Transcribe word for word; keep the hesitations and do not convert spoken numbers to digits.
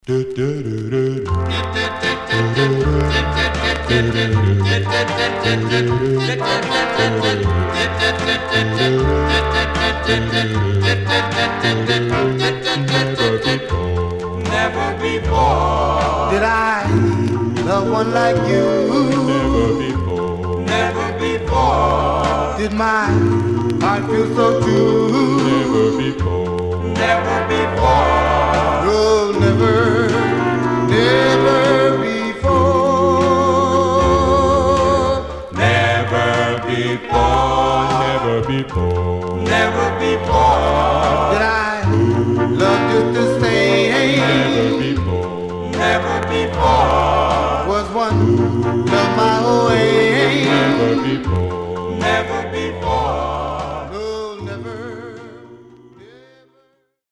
Never before did I love one like you. Never before, Never before did my heart feel so true. never before, Never before, oh never, never before. Never before, never before, never before did I love you this